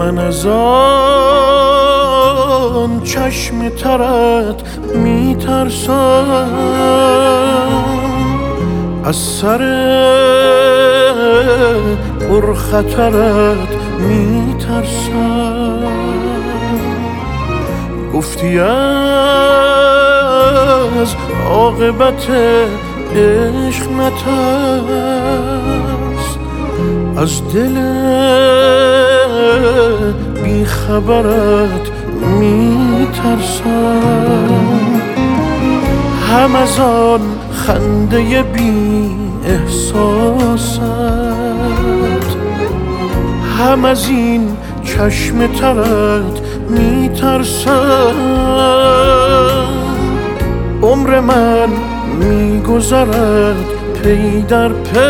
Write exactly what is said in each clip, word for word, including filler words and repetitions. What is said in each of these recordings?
من از آن چشم ترت میترسم، از سر پرخطرت میترسم. گفتی از عاقبت عشق نترس، از دل بیخبرت میترسم. هم از آن خنده بی احساست، هم از این چشم ترت میترسم. عمر من میگذرد پی در پی،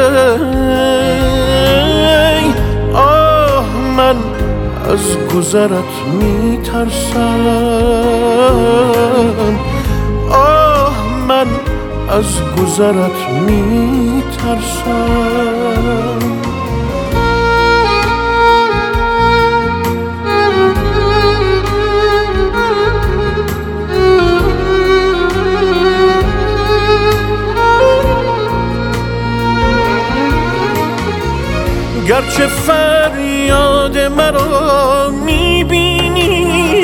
آه من از گذرت میترسم، آه من از گذرت میترسم. گرچه فریاد مرا میبینی،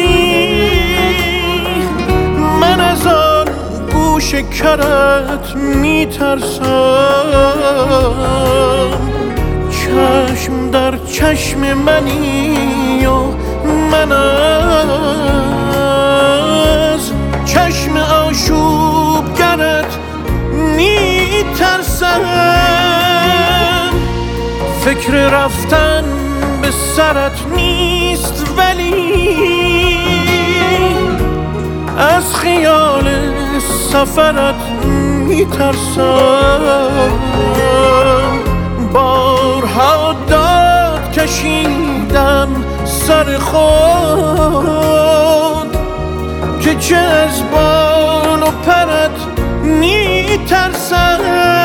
من از آن گوش کرت میترسم. چشم در چشم منی و من از چشم آشوبگرت میترسم. فکر رفتن به سرت نیست ولی از خیال سفرت میترسم. بارها داد کشیدم سر خود که چه از بال و پرت میترسم.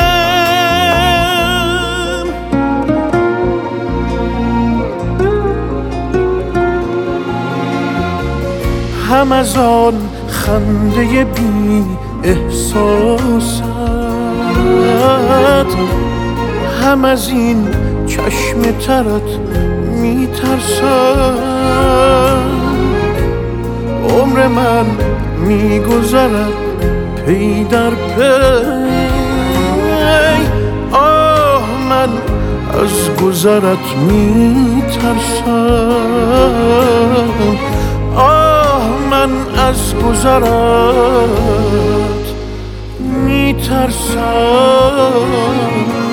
هم از آن خنده بی احساست، هم از این چشم ترت میترسم. عمر من میگذرد پی در پی، آه من از گذرت میترسم، آه من از گذرت میترسم.